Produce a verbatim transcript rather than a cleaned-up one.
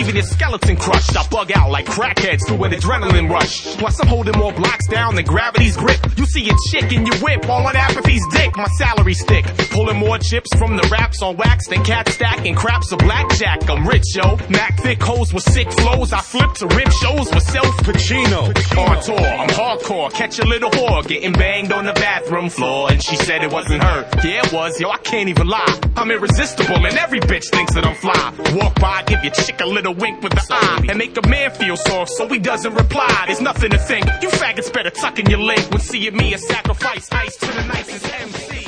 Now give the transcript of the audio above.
leaving his skeleton crushed. I bug out like crackheads through an adrenaline rush. Plus I'm holding more blocks down than gravity's grip. You see a chick in your whip, all on apathy's dick. My salary stick, pulling more chips from the raps on wax than cat stacking craps of blackjack. I'm rich, yo. Mac thick hoes with sick flows. I flip to rip shows with self Pacino. On tour, I'm hardcore. Catch a little whore getting banged on the bathroom floor, and she said it wasn't her. Yeah, it was, yo. I can't even lie. I'm irresistible, and every bitch thinks that I'm fly. Walk by, give your chick a little wink with the eye, and make a man feel soft so he doesn't reply. There's nothing to think. You faggots better tuck in your leg when seeing me a sacrifice ice to the nicest M C.